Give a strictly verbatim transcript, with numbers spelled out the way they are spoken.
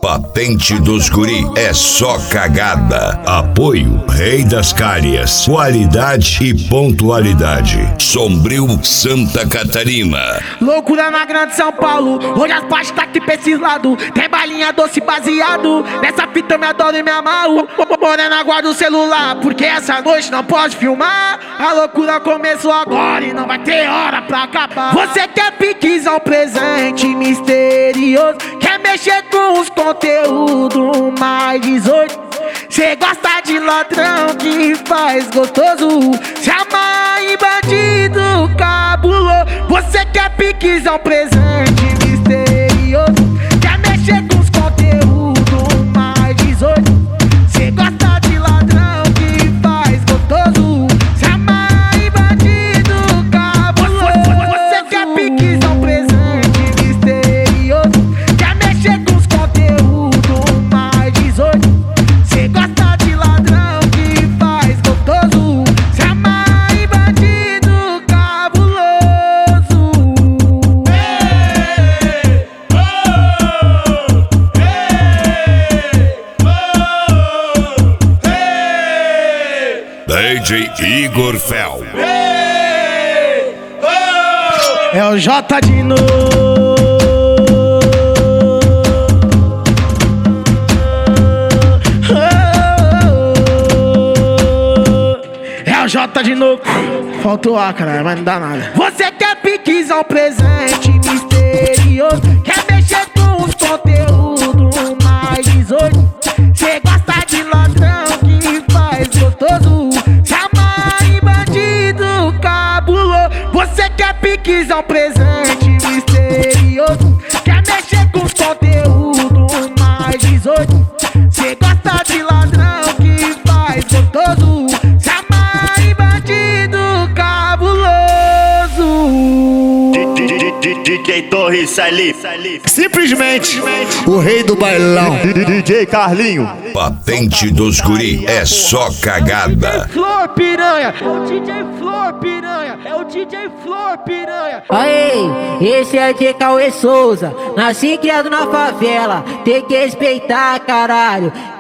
Patente dos guri é só cagada. Apoio Rei das Calhas. Qualidade e pontualidade. Sombrio, Santa Catarina. Loucura na grande São Paulo. Hoje as partes tá aqui pra esses lados. Tem balinha doce baseado. Nessa fita eu me adoro e me amarro. Morena, guarda o celular, porque essa noite não pode filmar. A loucura começou agora e não vai ter hora pra acabar. Você quer piquizão, presente misterioso. Quer mexer com os conteúdos mais dezoito. Cê gosta de ladrão que faz gostoso. Se amarra em bandido cabuloso. Você quer piquizão, presente misterioso. Quer mexer com os conteúdos mais dezoito. Cê gosta de ladrão que faz gostoso. Se amarra em bandido cabuloso. Você quer piquizão, presente misterioso. Quer mexer com os conteúdos mais dezoito. Cê gosta de ladrão que faz gostoso. Se amarra em bandido cabuloso. Hey, oh, hey, oh, hey. D J Igor Fel. Hey, oh. É o J de novo. É o J de novo. Faltou A, cara, mas não dá nada. Você quer piquizão, presente misterioso. Quer mexer com os conteúdos mais dezoito. Cê gosta de ladrão que faz gostoso. Se amarra em bandido cabuloso. Você quer piquizão, presente misterioso. Quer mexer com os conteúdos mais dezoito. Cê gosta de ladrão que faz gostoso. Se amarra em bandido cabuloso. D J Torres ali. Simplesmente o rei do bailão. D J Carlinho. Patente dos guri é só cagada. Flor piranha, é o D J Flor piranha, é o D J Flor piranha. Aí, esse é de Cauê Souza, nasci e criado na favela, tem que respeitar, caralho.